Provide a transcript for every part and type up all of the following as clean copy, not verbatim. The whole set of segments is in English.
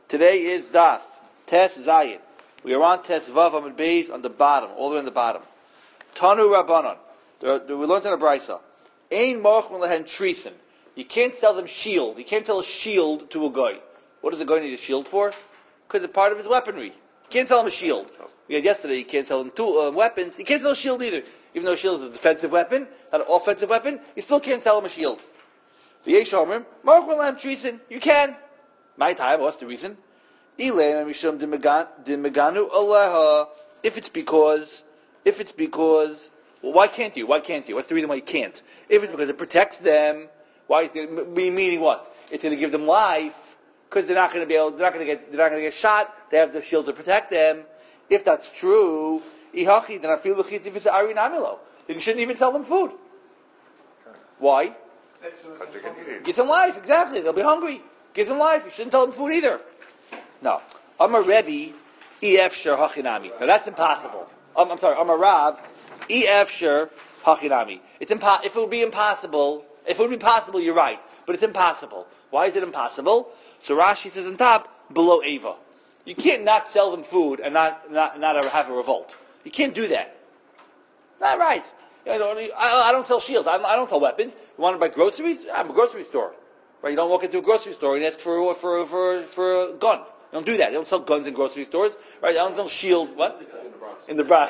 Today is Daf, Tes Zayin. We are on Tes Vav Amud Beis on the bottom, all the way on the bottom. Tanu Rabbanon. We learned in a brisa. Ein mochman lehen trisen. You can't sell them shield. You can't sell a shield to a guy. What does a guy need a shield for? Because it's part of his weaponry. You can't sell him a shield. We had yesterday, you can't sell him weapons. You can't sell a shield either. Even though a shield is a defensive weapon, not an offensive weapon, you still can't sell him a shield. V'yesh omrim, mochman lehen trisen. You can. My time, what's the reason? If it's because, well, why can't you? What's the reason why you can't? If it's because it protects them, why is it, meaning what? It's going to give them life, because they're not going to get shot, they have the shield to protect them. If that's true, then you shouldn't even tell them food. Why? Gives them life, exactly. They'll be hungry. Gives them life. You shouldn't tell them food either. No. I'm a Rebbe, E.F. Hachinami. Now that's impossible. I'm a Rav, E.F. Hachinami. If it would be possible, you're right. But it's impossible. Why is it impossible? So Rashi says on top, below Eva. You can't not sell them food and not have a revolt. You can't do that. Not right. I don't sell shields. I don't sell weapons. You want to buy groceries? I'm a grocery store. Right? You don't walk into a grocery store and ask for a gun. You don't do that. They don't sell guns in grocery stores. Right? They don't sell shields. What? In the Bronx.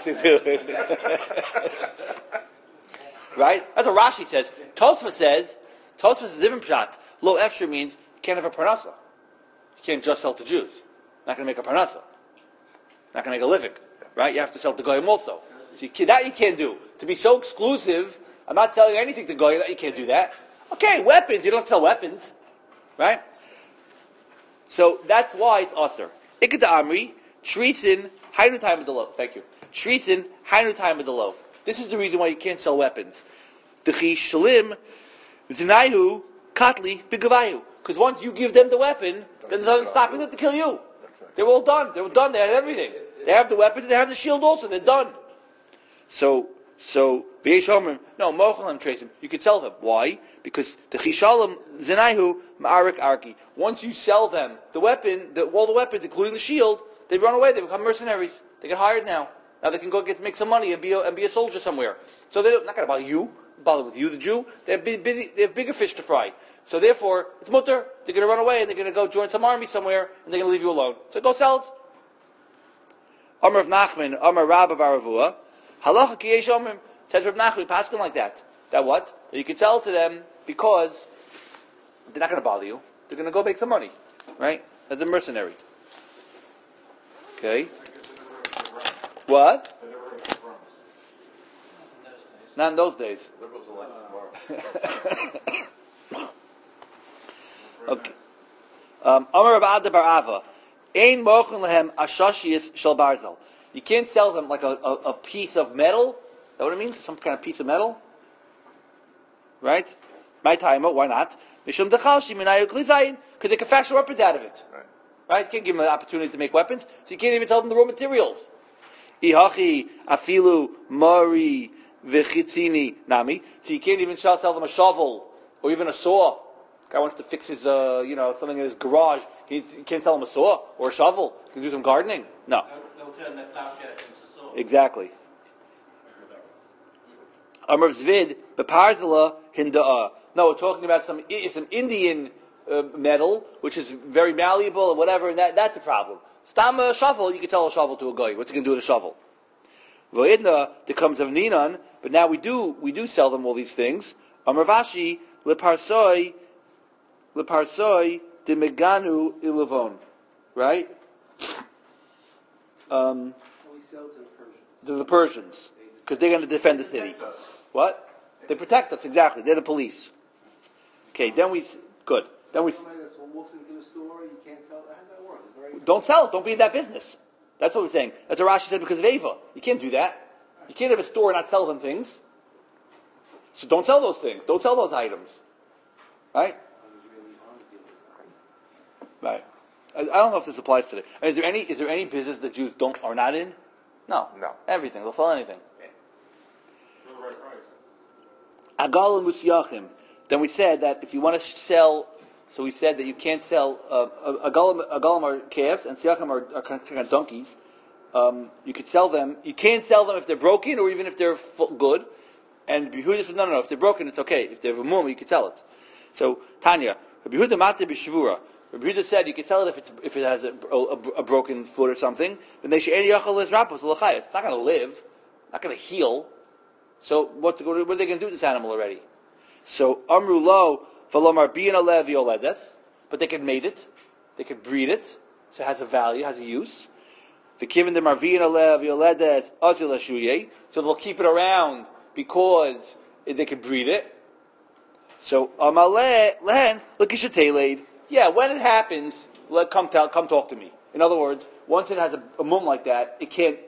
Right? That's what Rashi says. Tosfos says a different shot. Lo efshir means you can't have a parnasa. You can't just sell to Jews. Not going to make a parnasa. Not going to make a living. Right? You have to sell to Goyim also. So that you can't do. To be so exclusive, I'm not telling you anything to Goyim that you can't do that. Okay, weapons. You don't have to sell weapons. Right? So that's why it's usher. Ikad Amri, Shrisin, Hainu time of the low. Thank you. Shrisin, Hainu time of the low. This is the reason why you can't sell weapons. Dechi Shalim, Zinaihu, Katli, Bigavayu. Because once you give them the weapon, then there's nothing stopping them to kill you. They're all done. They're done. They have everything. They have the weapons. They have the shield also. They're done. So V'yesh Omer, no, Mochalim trace them. You can sell them. Why? Because the Chishalim Zinaihu Ma'arik Arki. Once you sell them the weapon, all the weapons, including the shield, they run away. They become mercenaries. They get hired now. Now they can go make some money and be a soldier somewhere. So they're not going to bother with you, the Jew. They're busy. They have bigger fish to fry. So therefore, it's mutter. They're going to run away and they're going to go join some army somewhere and they're going to leave you alone. So go sell it. Amar of Nachman, Amar Rabba Baravua. Halacha ki yesh omrim, says Reb Nachman, Paskin like that. That what? That you can sell to them because they're not going to bother you. They're going to go make some money, right? As a mercenary. Okay. What? Not in those days. Okay. Amar Rav Ada Bar Ava, Ein mochen lehem ashashiyas shel barzel. You can't sell them like a piece of metal. Is that what it means? Some kind of piece of metal? Right? My time, why not? Mishum dechalshi minayu klizayin, because they can fashion weapons out of it. Right? You can't give them an opportunity to make weapons, so you can't even sell them the raw materials. Ihachi afilu mari v'chitzini nami. So you can't even sell them a shovel or even a saw. Guy wants to fix his, something in his garage. You can't sell him a saw or a shovel. You can do some gardening. No. They'll turn that plowshare into saw. Exactly. Amar Zvid beparzela hinda'a. No, we're talking about some Indian metal, which is very malleable and whatever, and that's the problem. Stam a shovel, you can sell a shovel to a guy. What's he going to do with a shovel? V'idna, there comes of Ninan, but now we do sell them all these things. Amar Vashi leparsoi de meganu ilavon. Right? We sell to the Persians. To the Persians, because they're going to defend the city. What? They protect us, exactly. They're the police. Okay, Then Somebody walks into the store, you can't sell. How does that work? Don't sell it. Don't be in that business. That's what we're saying. That's what Rashi said because of Eva. You can't do that. You can't have a store and not sell them things. So don't sell those things. Don't sell those items. Right? Right. I don't know if this applies today. Is there any business that Jews are not in? No. Everything. They'll sell anything. Agal and Musyachim. Then we said that if you want to sell So we said that you can't sell a golem are calves and siachim are kind of donkeys. You could sell them. You can't sell them if they're broken or even if they're good. And Yehuda says, no. If they're broken, it's okay. If they're mum, you could sell it. So Tanya, Yehuda mate b'shvura. Yehuda said you can sell it if it has a broken foot or something. But they should it's not going to live, not going to heal. So what are they going to do with this animal already? So Amru lo v'lomar bi'in alev yoledes, but they could mate it, they could breed it, so it has a value, has a use. V'kivin de marvi'in alev yoledes azil ashuye, so they'll keep it around because they could breed it. So amaleh lehen l'kishateleid. Yeah, when it happens, come talk to me. In other words, once it has a mum like that, it can't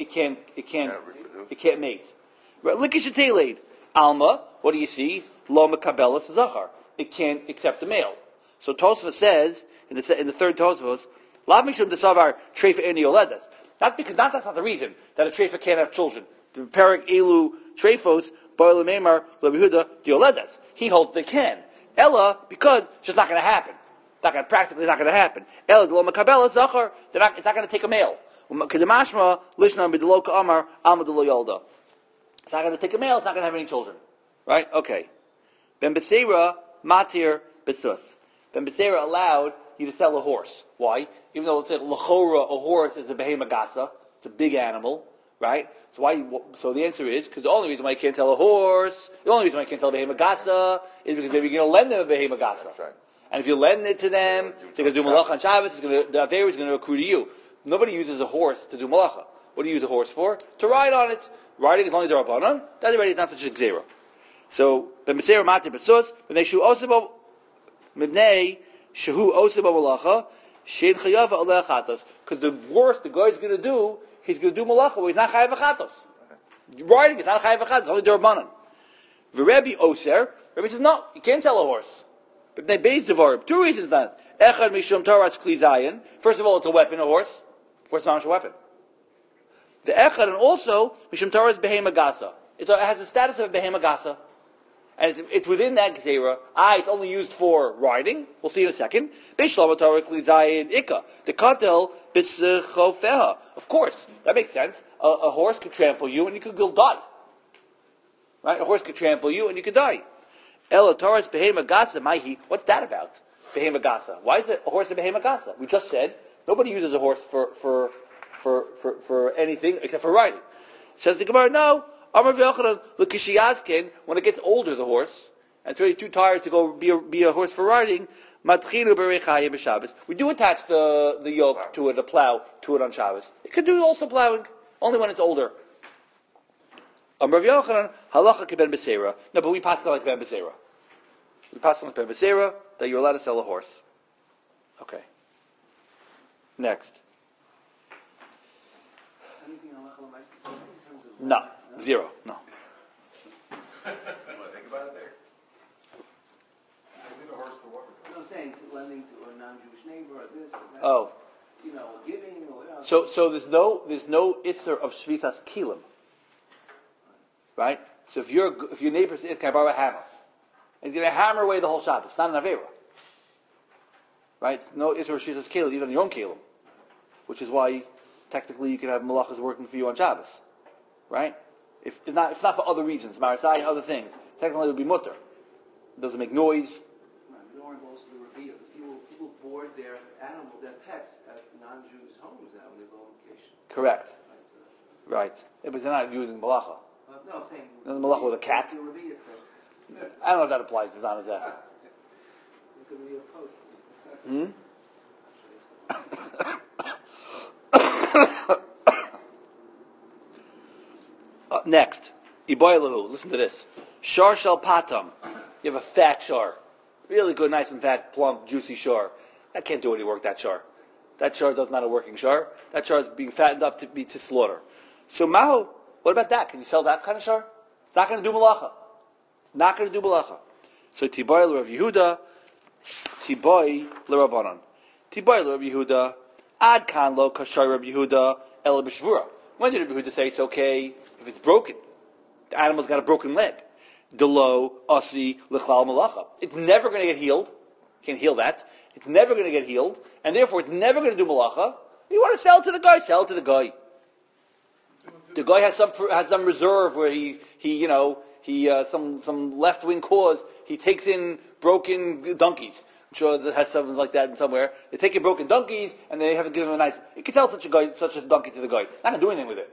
mate. Likishateleid. Alma, what do you see? Lo mekabelas zachar. It can't accept a male. So Tosfos says in the third Tosfos, lav mishum desavar treifa eni yoledas. That's not the reason that a treifa can't have children. The Perek Elu treifos boile meimar lo Yehuda dioledas. He holds they can. Ella because it's just not going to happen. Practically not going to happen. Ella lo mekabelas zachar. It's not going to take a male. Kedemashma lishna b'deloka amar alma delo yolda. It's not going to take a male. It's not going to have any children. Right? Okay. Ben Beseira matir besus. Ben Beseira allowed you to sell a horse. Why? Even though it's like lachora, a horse is a behema gasa. It's a big animal. Right? So why? So the answer is because the only reason why you can't sell a horse, the only reason why you can't sell a behema gasa is because maybe you're going to lend them a behema gasa. That's right. And if you lend it to them, they're going to do malacha on Shabbos. The aveir is going to accrue to you. Nobody uses a horse to do malacha. What do you use a horse for? To ride on it. Riding is only the Rabbanon. That already is not such a gzera. So, ben Beseira matir besus, b'nei shu osebo, mibnei shehu osebo malacha, shein chayava aleh chatos. Because the worst the guy's going to do, he's going to do malacha where he's not chayav chatos. Riding is not chayav chatos, it's only the Rabbanon. V'Rebbe oser, Rebbe says, no, you can't sell a horse. But they base devarim. Two reasons then. Echad mishum taras kli zayin. First of all, it's a weapon, a horse. Horse is not a weapon. The echad, and also mishum taras behema gasa. It has the status of a behema gasa. And it's within that gzera. It's only used for riding. We'll see in a second. Bishlam taras kli zayin ikka. The katel b'schofeha. Of course, that makes sense. A horse could trample you and you could die. Right? A horse could trample you and you could die. Ela Taurus Behema Gasa Maihi. What's that about? Behema Gasa. Why is it a horse a Behema Gasa? We just said nobody uses a horse for anything except for riding. Says the Gemara, no. Amar v'yochanan l'kishiyazkin. When it gets older, the horse, and it's already too tired to go be a horse for riding. Matchinu berechayim b'Shabbos. We do attach the yoke to it, the plow to it on Shabbos. It could do also plowing, only when it's older. Rav Yochanan, halacha keben beseira. No, but we pass it like ben beseira. We pass it like ben beseira that you're allowed to sell a horse. Okay. Next. Anything halacha l'maisa in terms of No. Zero. No. You want to think about it there? No, I'm saying lending to a non-Jewish neighbor or this or that. Oh. Giving or whatever. So there's no isser of shvitas kilim. Right? So if your neighbor says, can I borrow a hammer? And he's going to hammer away the whole Shabbos. It's not an Avera. Right? No Isra Shishas Kelim, even on your own Kelim. Which is why, technically, you can have malachas working for you on Shabbos. Right? If not for other reasons, Marisai and other things, technically it would be mutter. It doesn't make noise. No one goes to the reveal. People board their pets at non-Jews' homes now when they go on vacation. Correct. Right. Yeah, but they're not using malacha. No, I'm saying... Malacha with a cat? I don't know if that applies, but not as that. It could be a post. Next. Iboilahu. Listen to this. Shar shel patam. You have a fat shar. Really good, nice and fat, plump, juicy shar. That can't do any work, that shar. That shar does not a working shar. That shar is being fattened up to slaughter. So Mahu, what about that? Can you sell that kind of shar? It's not going to do malacha. Not going to do malacha. So Tiboy l'Rav Yehuda, Tiboy l'Rabbanan. Tiboy l'Rav Yehuda, Ad kan lo kashar Rav Yehuda ela b'shvura. When did Rav Yehuda say it's okay if it's broken? The animal's got a broken leg. Delo asi l'chlal malacha. It's never going to get healed. Can't heal that. It's never going to get healed, and therefore it's never going to do malacha. You want to sell it to the guy, sell it to the guy. The guy has some reserve where he some left wing cause. He takes in broken donkeys. I'm sure that has something like that in somewhere. They take in broken donkeys and they haven't given him a nice. You can tell such a donkey to the guy. Not gonna do anything with it.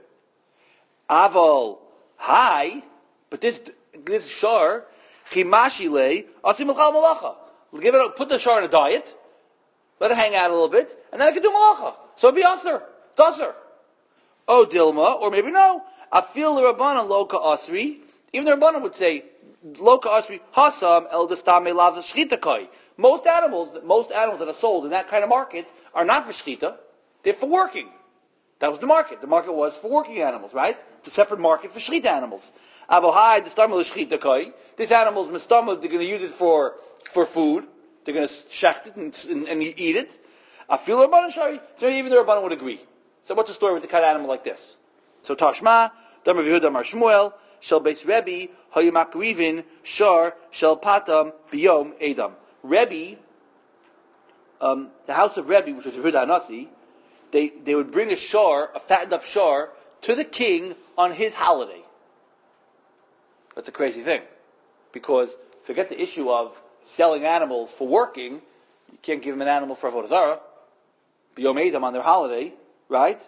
Aval hi, but this shar chimashile asim malacha. Give it. Put the shar in a diet. Let it hang out a little bit, and then I can do malacha. So it'd be aser, daser. Oh, Dilma, or maybe no. I feel the Rabbanan loka asri. Even the Rabbanan would say loka asri hasam el destame lav shchitakai. Most animals that are sold in that kind of market are not for shchita. They're for working. That was the market. The market was for working animals, right? It's a separate market for shchita animals. Avohai destame shchitakai. This animal's mistama. They're going to use it for food. They're going to shecht it and eat it. I feel the Rabbanan shari. So even the Rabbanan would agree. So what's the story with the kind of animal like this? So Tashma, Damar Yehuda Mar Shmuel, Shel Beis Rebbe, Hayamak Shar, Shel Patam, Biyom Edam. Rebbe, the house of Rebbe, which was Yehuda Hanasi, they would bring a fattened up shar, to the king on his holiday. That's a crazy thing. Because forget the issue of selling animals for working, you can't give them an animal for Avodah Zarah, Biyom Edam on their holiday, right?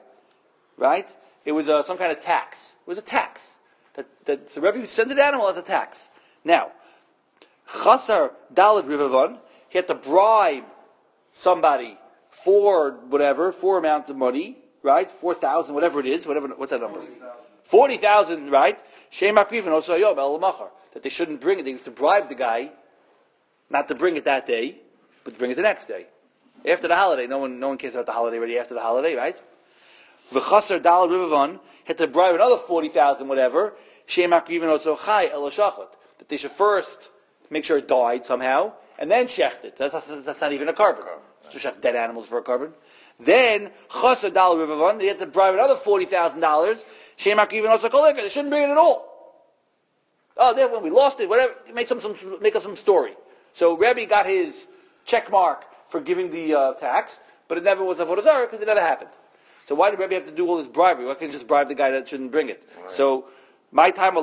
It was some kind of tax. It was a tax. That so Rebbe would send an animal as a tax. Now, Chasar Daled Rivavon, he had to bribe somebody for amount of money, right? 4,000, whatever it is, what's that number? 40,000, right? Shemak Rivin also Yom El Machar, that they shouldn't bring it. They used to bribe the guy not to bring it that day, but to bring it the next day. After the holiday, no one cares about the holiday already after the holiday, right? V'chasar dal rivavon had to bribe another 40,000, whatever. Shemak even also chai el shachat, that they should first make sure it died somehow, and then shecht it. That's not even a carbon. To shecht dead animals for a carbon. Then chasar dal rivavon, they had to bribe another $40,000. Shemak even also kolika, they shouldn't bring it at all. Oh, then when we lost it, whatever, make up some story. So Rebbe got his check mark for giving the tax, but it never was Avodah Zarah because it never happened. So why did Rebbe have to do all this bribery? Why can't he just bribe the guy that shouldn't bring it? Right. So my timer,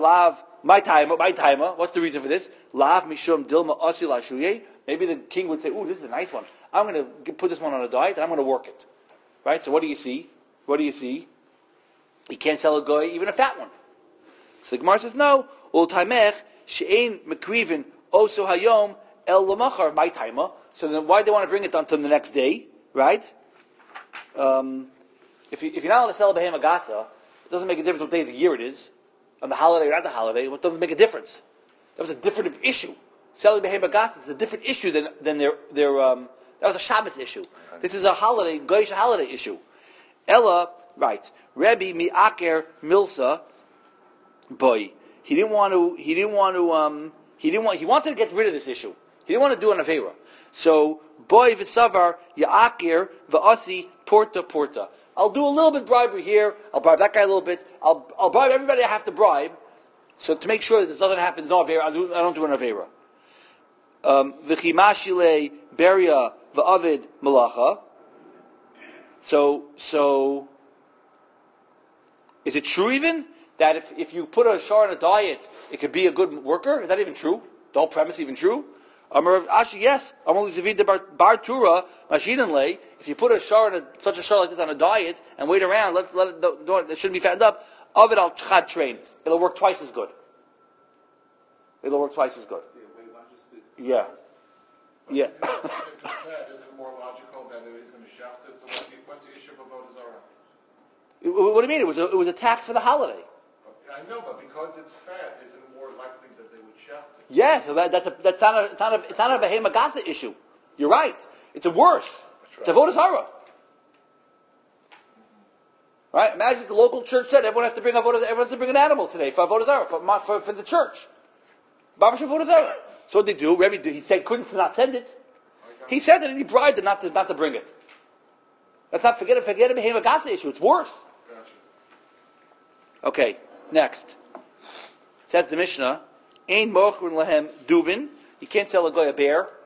what's the reason for this? Lav mishum dilma asil ashuye. Maybe the king would say, "Ooh, this is a nice one. I'm going to put this one on a diet and I'm going to work it." Right? So what do you see? You can't sell a guy even a fat one. So the Gemara says, "No. Ul taimech she'ein mekrivin oso hayom el lamachar my timer." So then why do they want to bring it until the next day, right? If you're not allowed to sell a behema gasa, it doesn't make a difference what day of the year it is, on the holiday or not the holiday. It doesn't make a difference. That was a different issue. Selling behema gasa is a different issue than their that was a Shabbos issue. This is a holiday, Goyish holiday issue. Ella, right? Rebbe mi'aker milsa, boy. He wanted to get rid of this issue. He didn't want to do an avera. So, boy v'savar ya'akir v'asi porta. I'll do a little bit bribery here. I'll bribe that guy a little bit. I'll bribe everybody I have to bribe. So to make sure that this doesn't happen, no avera. I don't do an avera. V'chimashile beria v'avid malacha. So is it true even that if you put a shar on a diet, it could be a good worker? Is that even true? The whole premise even true? Ashi, yes. If you put such a shar like this on a diet and wait around, it shouldn't be fattened up. Of it, I'll chad train. It'll work twice as good. Yeah. Is it more logical that he's going to shaft it? So what's the issue of Avodah Zarah? What do you mean? It was a tax for the holiday. I know, but because it's fat, isn't it more likely that they would shaft it? Yes, it's not a behema gasa issue. You're right. It's a worse. It's Avodah Zarah. Right? Imagine if the local church said everyone has to bring an animal today for Avodah Zarah for the church. Babash Avodah Zarah. So what they do? Rebbe, he said couldn't not send it. He said it and he bribed them not to bring it. Let's not forget a behema gasa issue. It's worse. Okay, next. Says the Mishnah, Ein mochrin lahem dubin. You can't sell a guy a bear.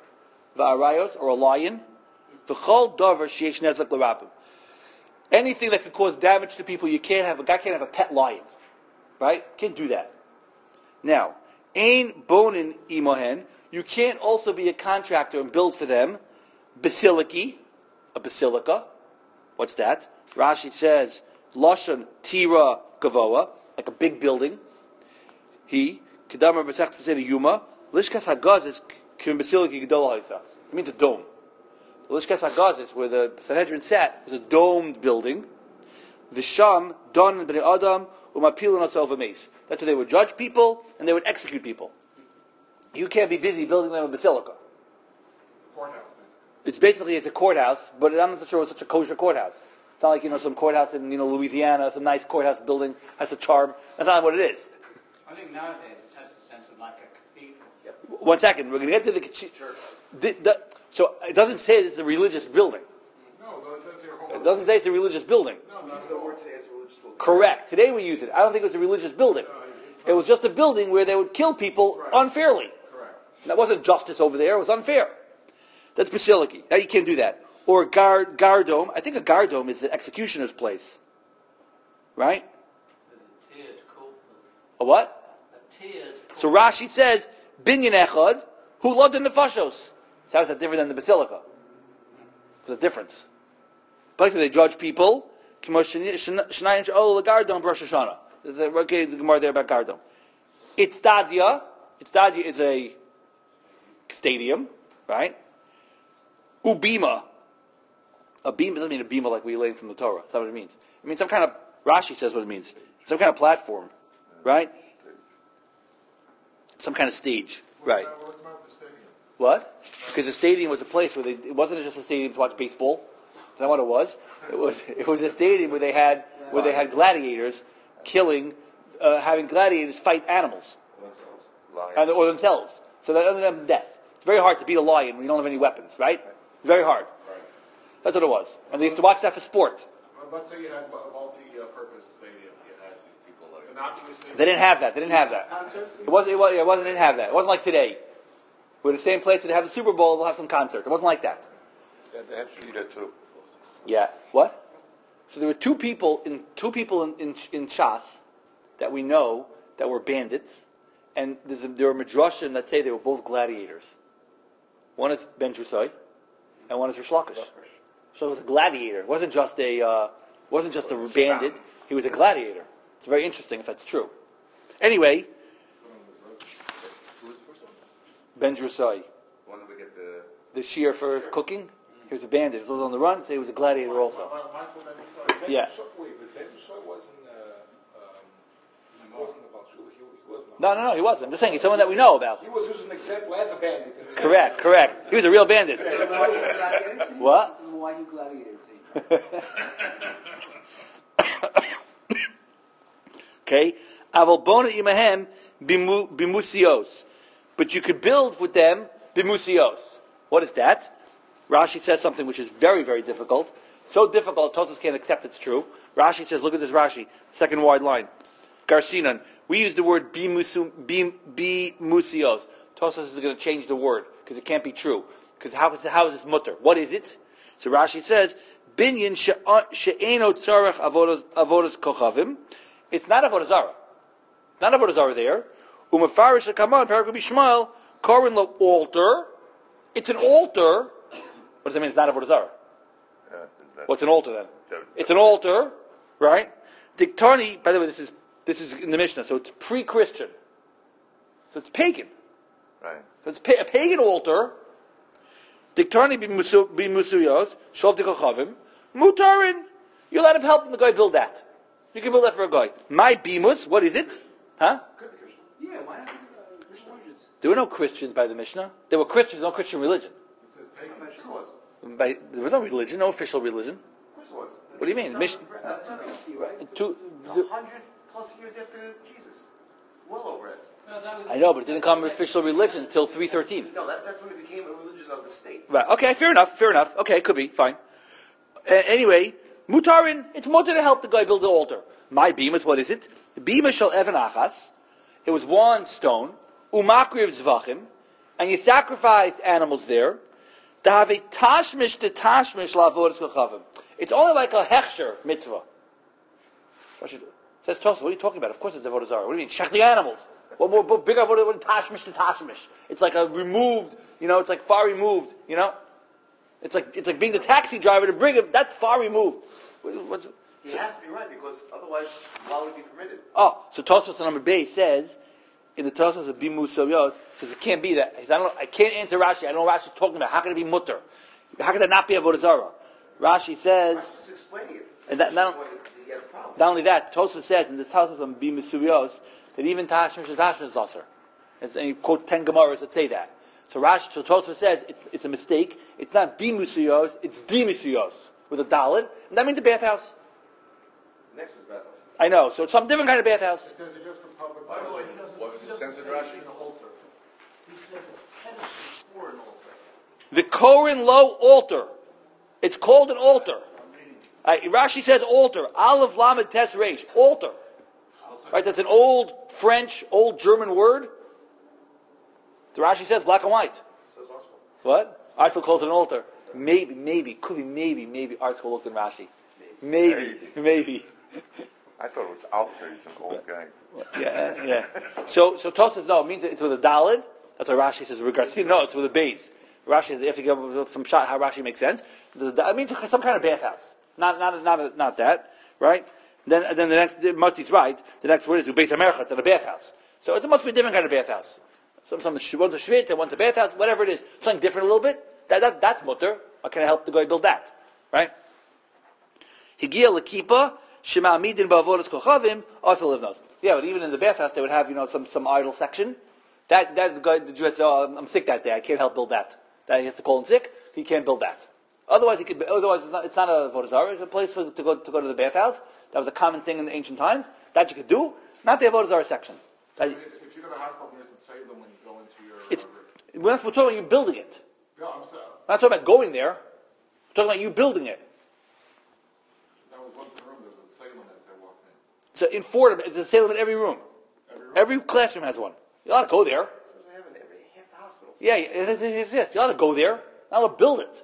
va'arayos, or a lion, v'chol davar sheyesh nezek l'rabim. Anything that could cause damage to people, a guy can't have a pet lion. Right? Can't do that. Now, ein bonin imohen, you can't also be a contractor and build for them basiliki, a basilica. What's that? Rashi says, Lashon Tira Gavoa, like a big building. He, Kedamar Besech Tzedi Yuma, Lishkas HaGazis Kim Basiliki Gedola Haisa. It means a dome. The Lishkas HaGazis, where the Sanhedrin sat, was a domed building. Visham, Don B'nei Adam, Umapilin Asov Mace. That's where they would judge people and they would execute people. You can't be busy building them a basilica. Courthouse, It's a courthouse, but I'm not sure it's such a kosher courthouse. It's not like, some courthouse in, Louisiana, some nice courthouse building has a charm. That's not what it is. I think nowadays it has the sense of like a cathedral. One second, we're going to get to the... Sure. So it doesn't say it's a religious building. No, it says here, It doesn't say it's a religious building. No, Use the word today as a religious building. Correct. Today we use it. I don't think it was a religious building. It was just a building where they would kill people unfairly. correct. That wasn't justice over there. It was unfair. That's basiliki. Now you can't do that. Or gardome. I think a gardome is the executioner's place. Right? There's a tiered court. A what? A tiered court. So Rashi says, binyan echad, hu lod nefashos. So how is that different than the basilica? There's a difference. Place where they judge people, kimo shnayim she'ol legardom b'Rosh Hashanah. There's a Gemara there about gardom. Itzdadia is a stadium, right? Ubima. A bima doesn't mean a bima like we learned from the Torah. That's not what it means. It means some kind of, Rashi says what it means. Some kind of platform, right? Some kind of stage, right? What's about the stadium? What? Because the stadium was a place where it wasn't just a stadium to watch baseball. That's not what it was. It was a stadium where they had gladiators killing, having gladiators fight animals. Or themselves. So that ended up in death. It's very hard to beat a lion when you don't have any weapons, right? Very hard. That's what it was. And they used to watch that for sport. Let's say you had a multi-purpose stadium. You had these people like innocuous stadium. They didn't have that. They didn't have that. It didn't have that. It wasn't like today. We're the same place where they have the Super Bowl, they'll have some concert. It wasn't like that. Yeah, they had Shida too. Yeah. What? So there were two people in Shas that we know that were bandits, and there were Midrashim that say they were both gladiators. One is Ben Drusai, and one is Rish Lakish. So it was a gladiator. It wasn't just a bandit. He was a gladiator. It's very interesting if that's true. Anyway, Ben Drusai, When did we get the shear for cooking. He was a bandit. He was on the run, so he was a gladiator also. Yeah. Wait, but Ben Drusai wasn't about Shul. He wasn't. No, he wasn't. I'm just saying he's someone that we know about. He was used as an example as a bandit. Correct. He was a real bandit. What? Why you gladiator team? Okay. Aval bona imahem bimusios. But you could build with them bimusios. What is that? Rashi says something which is very, very difficult. So difficult, Tosas can't accept it's true. Rashi says, look at this Rashi, second wide line. Garcinon. We use the word bimusios. Tosas is going to change the word because it can't be true. Because how is this mutter? What is it? So Rashi says, binyan she'eno tzarech avodas kochavim. It's not avodah zarah. Not avodah zarah there. Umafarish hakaman parak b'shmael korin lo altar. It's an altar. What does that mean? It's not avodah zarah. What's an altar then? It's an altar, right? Diktani. By the way, this is in the Mishnah, so it's pre-Christian. So it's pagan. Right. So it's a pagan altar. Diktani b'musuyos shov dekochavim mutarin. You're allowed to help the guy build that. You can build that for a guy. My bimus. What is it? Huh? Yeah, why not Christians? There were no Christians by the Mishnah. There were Christians, no Christian religion. There was no religion, no official religion. Of course it was. What do you mean? Mishnah. 100 plus years after Jesus. Well over it. I know, but it didn't become official religion until 313. No, that's when it became a religion of the state. Right. Okay. Fair enough. Okay. Could be. Fine. Anyway, mutarin. It's mutar to help the guy build the altar. My bimas. What is it? The bima shel evan achas. It was one stone. Umakriv zvachim. And you sacrificed animals there. Dahave tashmish de tashmish la'avodas kochavim. It's only like a hechsher mitzvah. Says Tosfos, what are you talking about? Of course it's avodah zarah. What do you mean? Shech the animals. What more big avodah than tashmish to tashmish? It's like a removed, it's like far removed, It's like being the taxi driver to bring him. That's far removed. He has to be right, because otherwise, why would it be permitted? Oh, so Tosfos number B says, in the Tosfos of Bimu Soyos, says it can't be that. He says, I can't answer Rashi. I don't know what Rashi's talking about. How can it be mutter? How can that not be avodah zarah? Rashi says, Just explaining it. and that, not only that, Tosfos says in the Tosfos of Bimu Soyos that even tashmish is aser. And he quotes 10 Gemaras that say that. So Tosfos says it's a mistake. It's not Bimu Soyos, it's Dimusuyos with a dalid, and that means a bathhouse. Next was bathhouse. I know, so it's some different kind of bathhouse. It says it's just a public. By the way, he doesn't. What was he the doesn't sense of say Rashi? it's an altar. He says it's pedestal for an altar. The Koren Lo altar. It's called an altar. Rashi says altar. Aleph Lamed Tes Reish. Altar. Right? That's an old French, old German word. The Rashi says black and white. Says also. What? Artzl calls it an altar. Maybe, could be maybe Artzl looked in Rashi. Maybe. I thought it was altar. He's an old guy. Yeah. So Tosfos says no. It means it's with a dalid. That's why Rashi says regards. No, it's with a base. Rashi, if you give some shot, how Rashi makes sense. It means some kind of bathhouse. Not that, right? Then the next Marti's right. The next word is Beis Hamerchat, a bathhouse. So it must be a different kind of bathhouse. One's a shvit, one's a bathhouse, whatever it is, something different a little bit. That's mutter. How can I help the guy build that? Right? Higia l'kipa shema midin ba'avodas kochavim also livnos. Yeah, but even in the bathhouse they would have some idle section. That the guy, the Jew says, I'm sick that day. I can't help build that. That he has to call in sick. He can't build that. Otherwise, it's not a avodah zarah. It's a place to go to the bathhouse. That was a common thing in the ancient times. That you could do. Not the avodah zarah section. If you go to hospital nurse and Salem when you go into your... We're talking about you building it. No, I'm sorry. We're not talking about going there. We're talking about you building it. That was once in the room, there was a Salem as I walked in. So in Fordham, it's a Salem in every room. Every classroom has one. You ought to go there. So they have it in every half the hospitals. Yeah, it exists. You ought to go there. Not to build it.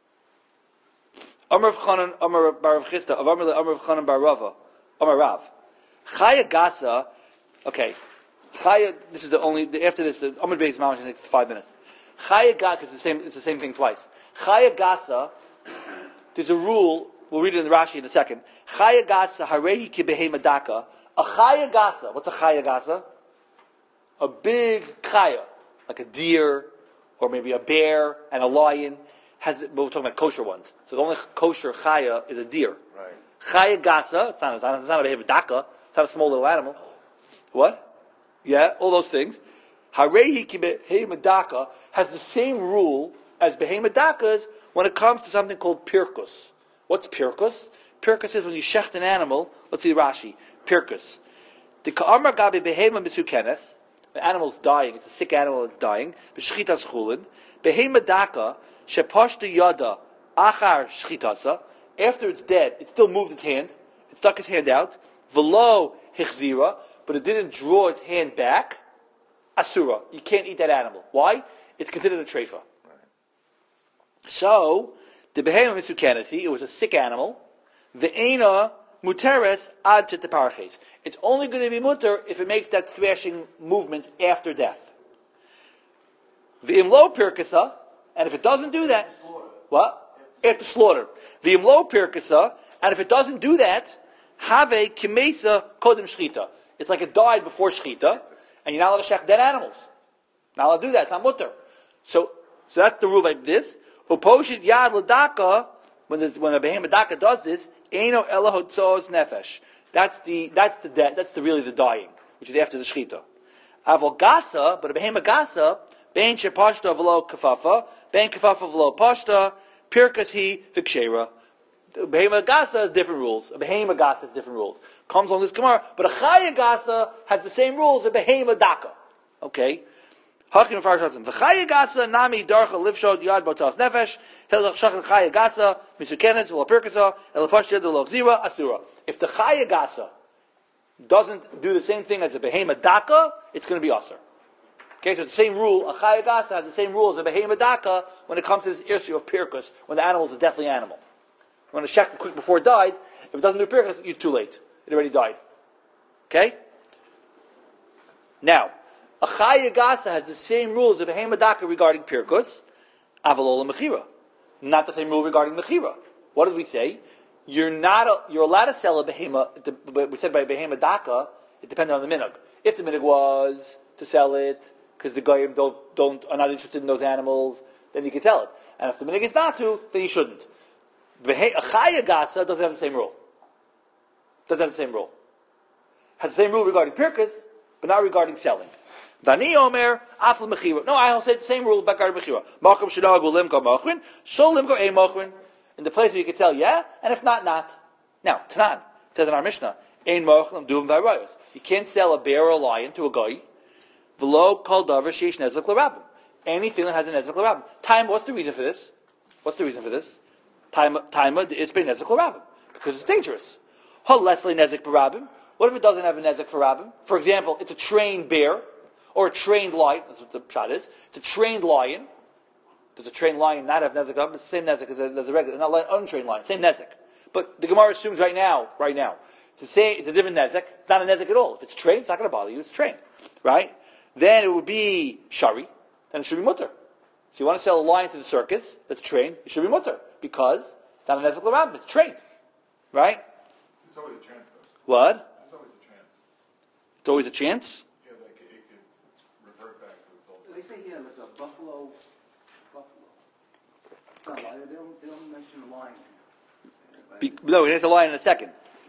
Amar Chanan, Amar Bar Rav Chisda, Amar Chanan Bar Rava, Amar Rav. Chaya Gasa. Okay, Chaya. This is the only. After this, the Amar Beis Mamash takes 5 minutes. Chaya Gasa is the same. It's the same thing twice. Chaya Gasa. There's a rule. We'll read it in the Rashi in a second. Chaya Gasa Harehi Kibehei Madaka. A Chaya Gasa. What's a Chaya Gasa? A big chaya, like a deer, or maybe a bear and a lion. But we're talking about kosher ones. So the only kosher chaya is a deer. Right. Chaya gasa, it's not a behemedaka, it's not a small little animal. What? Yeah, all those things. Harehi ki behemedaka has the same rule as behemadakas when it comes to something called pirkus. What's pirkus? Pirkus is when you shecht an animal. Let's see Rashi. Pirkus. The ka'amar gabi behema misukenes. The animal's dying. It's a sick animal that's dying. B'shchitas chulin. Behemedaka. Shepashta yada achar shchitasa. After it's dead, it still moved its hand. It stuck its hand out. Velo hichzira, but it didn't draw its hand back. Asura. You can't eat that animal. Why? It's considered a treifa. So the behema misukanasi, it was a sick animal. Ve'ena muteres ad teteparches. It's only going to be muter if it makes that thrashing movement after death. Ve'imlo pirkasa. And if it doesn't do that, what? After slaughter. V'imlo pirkasa, and if it doesn't do that, have kimesa kodem shchita. It's like it died before shchita, and you're not allowed to shech dead animals. Not allowed to do that. It's not mutter. So that's the rule like this. Uposhit yad ladaka, when a behemoth daka does this, eino elahotzos nefesh. That's really the dying, which is after the shchita. Avol gasa, but a behemoth gasa, bein shepashta v'lo kafafa, bein kafafa v'lo pashta, pirkas hi v'kshera. Behemoth gasa has different rules. A behemoth gasa has different rules. Comes on this Gemara, but a chaya gasa has the same rules as a behemoth daka. Okay? Hakim Farshatim. The chaya gasa nami darcha livshod yad botas nefesh hilach shachan chaya gasa misukenes v'lo pirkasa elapashta v'lo gzira asura. If the chaya gasa doesn't do the same thing as a behemoth daka, it's going to be asur. Okay, so the same rule, a chayagasa has the same rule as a behema daka when it comes to this issue of pirkus, when the animal is a deathly animal. You want to check it quick before it dies. If it doesn't do pirkus, you're too late. It already died. Okay? Now, a chayagasa has the same rules as a behema daka regarding pirkus, avalola mechira. Not the same rule regarding mechira. What did we say? You're allowed to sell a behema, but we said by behema daka, it depends on the minhag. If the minhag was to sell it, because the goyim are not interested in those animals, then you can sell it. And if the minhag is not to, then you shouldn't. A chayagasa doesn't have the same rule. Has the same rule regarding pirkus, but not regarding selling. Dani Omer, Afal Mechira. No, I'll say the same rule about regarding Mechira. Makom Shadag will limko mochrin, so limko a mochrin. In the place where you can tell, yeah, and if not, not. Now, Tanan, it says in our Mishnah, Ein mochlim duum v'arayos. You can't sell a bear or a lion to a guy. V'lo kol davar sheish nezek l'rabim. Anything that has a nezek l'rabim. Time, what's the reason for this? Time, it's been nezek l'rabim. Because it's dangerous. Hol leslie nezek b'rabim. What if it doesn't have a nezek for rabim? For example, it's a trained bear, or a trained lion. That's what the shot is. It's a trained lion. Does a trained lion not have nezek? It's the same nezek as a regular, not an untrained lion. Same nezek. But the Gemara assumes right now, to say it's a different nezek, it's not a nezek at all. If it's trained, it's not going to bother you. It's trained, right? Then it would be shari. Then it should be mutter. So you want to sell a lion to the circus that's trained, it should be mutter because it's not a nezek l'rabim. It's trained, right? There's always a chance, though. What? There's always a chance. It's always a chance. Yeah, like it could revert back to its old. They say here, like a buffalo. It's not lion. They don't mention the lion. No, we have to lie in a second.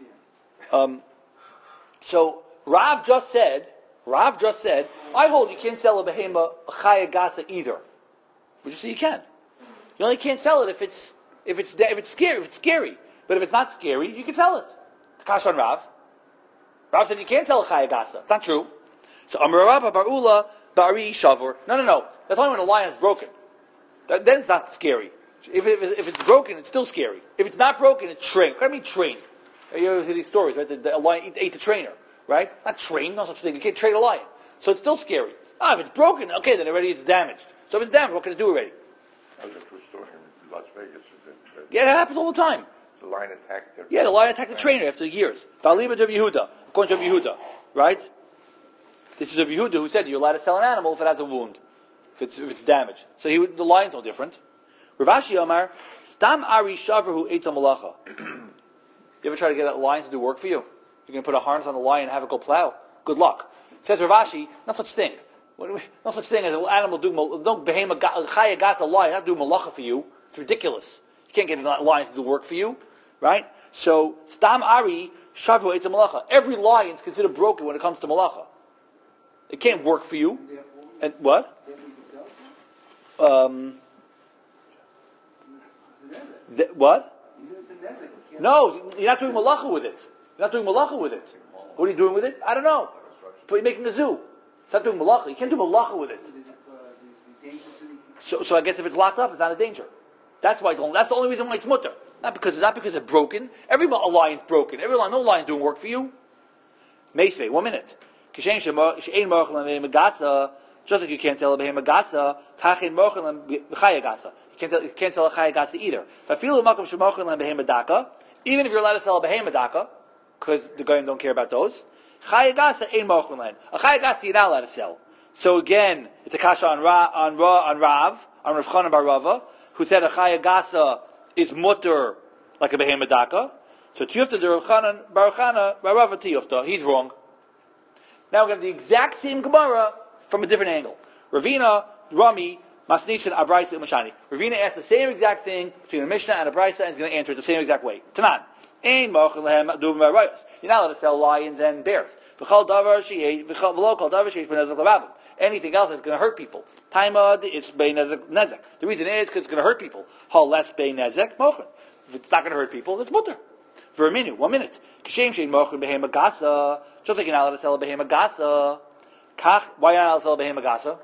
So Rav just said, I hold you can't sell a behema a chayagasa either. But you say you can. You only can't sell it if it's scary. But if it's not scary, you can sell it. Kash on Rav. Rav said you can't sell a chayagasa. It's not true. So Amar Rabba Bar Ula Bari Shavur. No. That's only when the lion is broken. Then it's not scary. If it's broken, it's still scary. If it's not broken, it's trained. What do I mean trained? You hear these stories, right? The lion ate the trainer, right? Not trained, no such thing. You can't train a lion. So it's still scary. If it's broken, okay, then already it's damaged. So if it's damaged, what can it do already? That was a true story in Las Vegas. Yeah, it happens all the time. The lion attacked them. Yeah, the lion attacked the trainer after years. Valiba Rabbi Yehuda, according to Rabbi Yehuda, right? This is Rabbi Yehuda who said you're allowed to sell an animal if it has a wound, if it's damaged. So the lion's no different. Rav Ashi Omar, Stam Ari Shaver who ate some malacha. You ever try to get a lion to do work for you? You're going to put a harness on the lion and have it go plow? Good luck. Says Rav Ashi, no such thing. No such thing as an animal don't behema chayagasa a lion, not do malacha for you. It's ridiculous. You can't get a lion to do work for you, right? So Stam Ari Shaver who ate some malacha. Every lion is considered broken when it comes to malacha. It can't work for you. And what? What? No, you're not doing malacha with it. What are you doing with it? I don't know. But you're making a zoo. It's not doing malacha. You can't do malacha with it. So I guess if it's locked up, it's not a danger. That's why. That's the only reason why it's mutter. Not because it's broken. Every lion's broken. No lion's doing work for you. Meisvei, 1 minute. Just like you can't tell a behema gatsa, kachin mochel and chayagasa. You can't tell a chayagasa either. Even if you're allowed to sell a behema daka, because the goyim don't care about those, chayagasa ain't mochel. A chayagasa you're not allowed to sell. So again, it's a kasha on Rav Chanan bar Rava, who said a chayagasa is mutter like a behema daka. So tiyufta the Rav Chanan bar Rava tiyufta. He's wrong. Now we have the exact same Gemara from a different angle. Ravina, Rami, Masnishan, Abraisa, and Mashani. Ravina asks the same exact thing between a Mishnah and a Braisa, and he's going to answer it the same exact way. Tanan. You're not allowed to sell lions and bears. Anything else is going to hurt people. Taima, it's bei nezek. The reason is because it's going to hurt people. Hal less bei nezek, mochen. If it's not going to hurt people, it's mutter. For a minute, 1 minute. Just like you're not allowed to sell a behema gasa. Why are you not allowed to sell a behema gasa?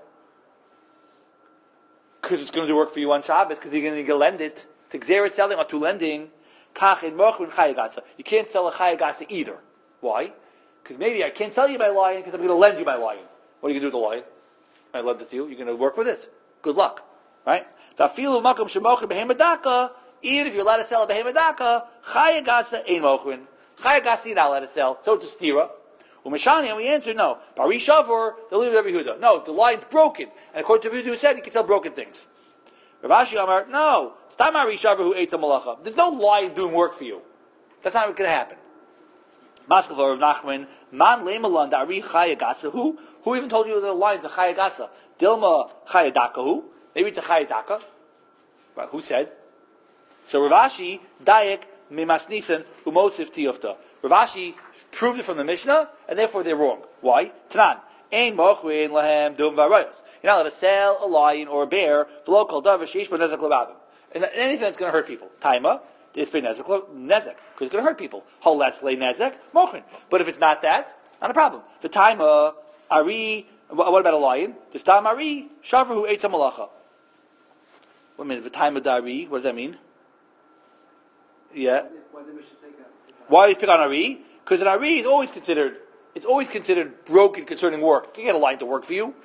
Because it's going to do work for you on Shabbos, because you're going to lend it. It's exeris selling or to lending. You can't sell a chayagasa either. Why? Because maybe I can't sell you my lion because I'm going to lend you my lion. What are you going to do with the lion? I lent it to you. You're going to work with it. Good luck, right? Even if you're allowed to sell a behemadaka, chaya gasa ain't mochrin. Chaya gasa you're not allowed to sell. So it's a stira. Umeshani, and we answered no. Bari Shavor, they'll leave it Rabbi Yehuda. No, the line's broken. And according to Rabbi Yehuda, who said you can sell broken things. Rav Ashi Amar, no. Stam Bari Shavor who ate the malacha. There's no lion doing work for you. That's not going to happen. Maskava Rav Nachman, man le'malan da'ari chaya gasa who? Who even told you that the line's a chaya gasa? Dilma chaya daka who? Maybe it's a chaya daka. Right, who said? So Rav Ashi, Dayak, Mimasnisan, Umosif Tiyufta. Rav Ashi proved it from the Mishnah, and therefore they're wrong. Why? Tanan. Ein mochrin lahem dum varayos. You're not allowed to sell a lion or a bear for local davar sheish b'nezek l'rabim. And anything that's going to hurt people. Taima, it's b'nezek, because it's going to hurt people. Holes le nezek, mochrin. But if it's not that, not a problem. The taima, ari, what about a lion? The stam ari, shavar who ate some malacha. Wait a minute, the taima dari, what does that mean? Yeah. Why do you pick on Ari? Because an Ari is always considered broken concerning work. You can get a line to work for you.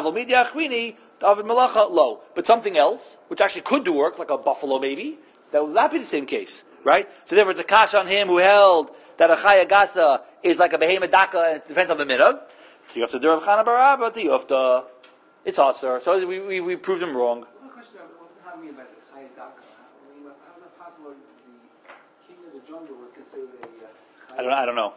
But something else, which actually could do work, like a buffalo maybe, that would not be the same case, right? So therefore it's a kash on him who held that a chaya gasa is like a behemoth daka and it depends on the minhag. So you have to do Rav Chana Barabba, it's aser. So we proved him wrong. One question, how do you mean by the chaya daka? How is it possible the king of the jungle was considered a I don't know.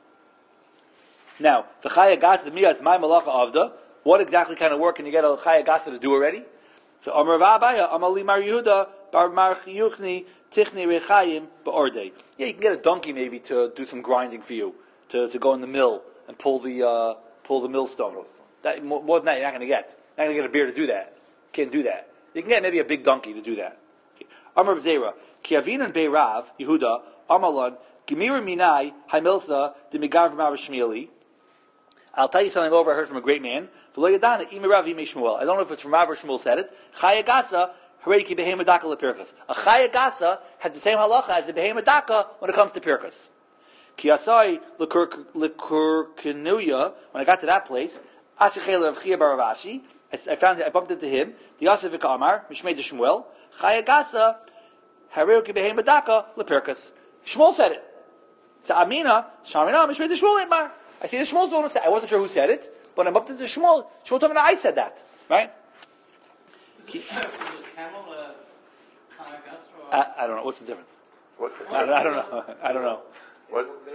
Now, the chaya gasa, the miyaz, my malacha avda, what exactly kind of work can you get a chaya gasa to do already? So, Amar Vabaya, Amar Li Mar Yehuda, Bar Mar Yuchni, Tichni Rechayim, Ba'ordei. Yeah, you can get a donkey maybe to do some grinding for you, to go in the mill and pull the millstone. That, more than that, you're not going to get. You're not going to get a bear to do that. Can't do that. You can get maybe a big donkey to do that. Amar B'Zera, Ki Avinan Be'Rav, Yehuda, Amalon, Gemira Minai, Haimilsa, the Migav Rav Shmueli. I'll tell you something over I heard from a great man. I don't know if it's from Rav Shmuel said it. Chaya Gasa, Hareki Behema Daka Lepirkas. A Chaya Gasa has the same halacha as a Behema Daka when it comes to Pirkas. Ki Asai Lekurkenuya, when I got to that place, Ashechel Rav Chia Bar Rav Ashi, I bumped into him, the Yosef Amar, Mishmei de Shmuel, Chaya Gasa, Hareki Behema Daka Lepirkas. Shmuel said it. So Amina, Shamina, Mishmei de Shmuel Imar. I see the Shmuel's the one who said it. I wasn't sure who said it, but I'm up to the Shmuel. Shmuel told me that I said that. Right? Is camel a chaya gasa or? I don't know. What's the difference? What's the I don't know. What's the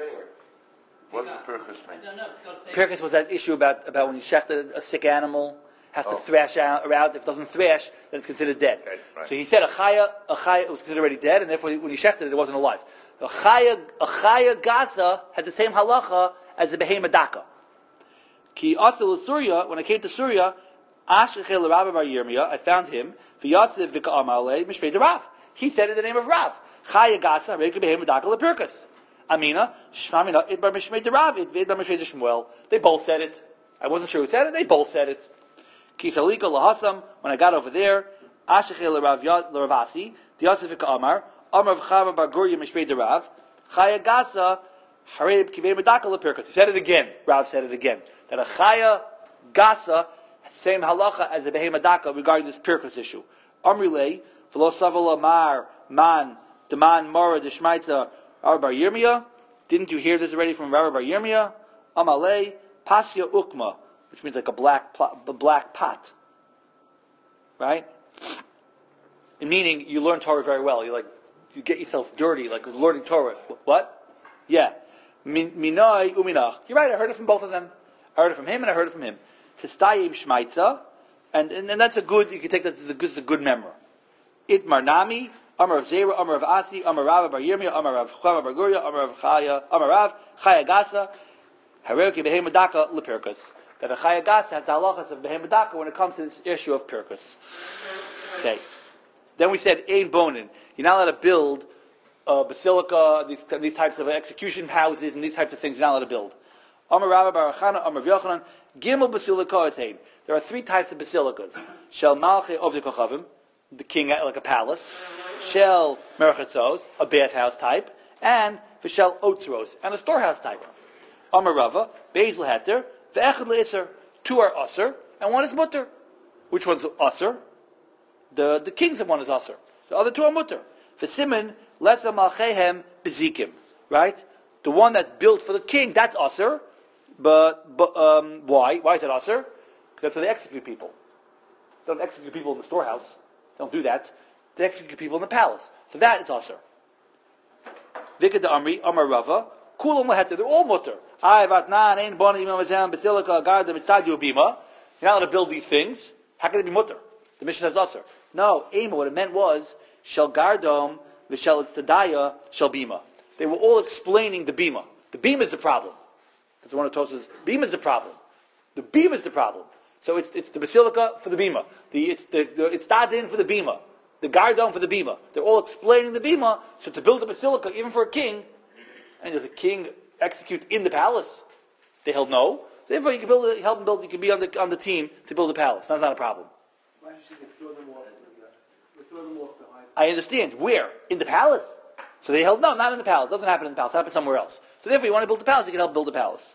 purpose I mean? don't know, because they... Pirkus was that issue about when you shecht a sick animal, has to thrash out. If it doesn't thrash, then it's considered dead. Right. So he said a chaya was considered already dead, and therefore when you shechted it wasn't alive. A chaya gasa had the same halacha as a behema daka. Ki asil Surya, when I came to Surya, Ashechel Rabbi Bar Yirmiyah, I found him. V'yatziv v'ka amalei mishpei de Rav. He said in the name of Rav. Chaya gasa reiki behema daka lepirkus. Amina shmamina idbar mishpei de Rav idbar mishpei de Shmuel. They both said it. I wasn't sure who said it. They both said it. Ki salika lahasam. When I got over there, Ashechel Ravasi, the Yatziv v'ka Amar v'chava bar Gurya mishpei de Rav. Chaya gasa. He said it again. Rav said it again. That a chaya gasa has the same halacha as a behema daka regarding this pirkus issue. Amrilei v'lo saval amar man deman mara deshmaita Rabbi Bar Yirmiyah. Didn't you hear this already from Rabbi Bar Yirmiyah? Amalei pasya ukma, which means like a black pot. Right? Meaning you learn Torah very well. You get yourself dirty, like learning Torah. What? Yeah. Minai uminach. You're right, I heard it from both of them. I heard it from him and I heard it from him. Testayim shmaitza, and that's a good, you can take that as a good memory. Itmar nami, Amar of Zera, Amar of Asi, Amar Rav Bar Yirmiyah, Amar of Chava Bar Gurya, Amar of Chaya, Amar Rav, Chaya Gasa, Hareki Behema Daka Lepirkus. That a Chaya Gasa has the halachas of Behema Daka when it comes to this issue of Pirkus. Okay. Then we said, Ein Bonin. You're not allowed to build basilica, these types of execution houses, and these types of things you're not allowed to build. Amar Rabba Bar Chana, Amar Yochanan, Gimel Basilica Atain. There are three types of basilicas. Shel Malche Ovdei Kochavim, the king like a palace. Shel Merchatzos, a bathhouse type. And V'shel Otzros, and a storehouse type. Amar Rava, Bezel Heter, Ve'echad Le'isr. Two are Usr, and one is mutter. Which one's usher? The king's one is usher. The other two are mutter. The siman lesa malchehem bezikim. Right? The one that built for the king, that's usher. But why? Why is it usher? That's where they execute people. They don't execute people in the storehouse. They don't do that. They execute people in the palace. So that is usher. Vikad Amri, Amar Rava, Kulam Laheter, they're all mutter. Ayvatnan, Ein Boni, Imamazam, Basilica, Garda, Mitadu, Bima. You're not allowed to build these things. How can it be mutter? The mission says usher. No, Ema, what it meant was, Shel Gardom, Vishel Itztadaya, Shel Bima. They were all explaining the Bima. The Bima is the problem. That's one of Tos's. Bima is the problem. The Bima is the problem. So it's the basilica for the Bima. It's Tadin for the Bima. The Gardon for the Bima. They're all explaining the Bima. So to build a basilica, even for a king, and does a king execute in the palace? They held no. Therefore, you can help him build. You can be on the team to build a palace. That's not a problem. Why should they throw them off? They throw them off the high. I understand. Where? In the palace. So they held no, not in the palace. It doesn't happen in the palace. It happens somewhere else. So therefore, you want to build a palace, you can help build a palace.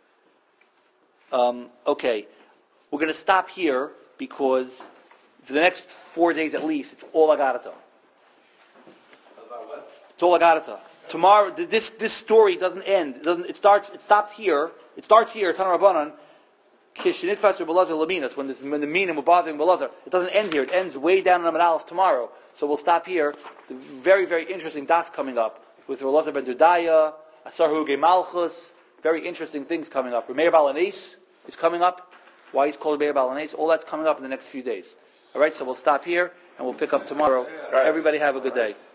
Okay. We're going to stop here because for the next 4 days at least, it's all Agarata. About what? It's all Agarata. Tomorrow, this story doesn't end. It stops here. It starts here, Tana Rabbanan, Kishinitfas or Belazar Laminas, when the Minim were bothering Belazar. It doesn't end here. It ends way down in Amad Aleph tomorrow. So we'll stop here. The very, very interesting das coming up with Belazar ben Dudaya, Asarhu Ge Malchus. Very interesting things coming up. Meir Balanes is coming up. Why he's called Meir Balanes. All that's coming up in the next few days. All right, so we'll stop here and we'll pick up tomorrow. Everybody have a good day.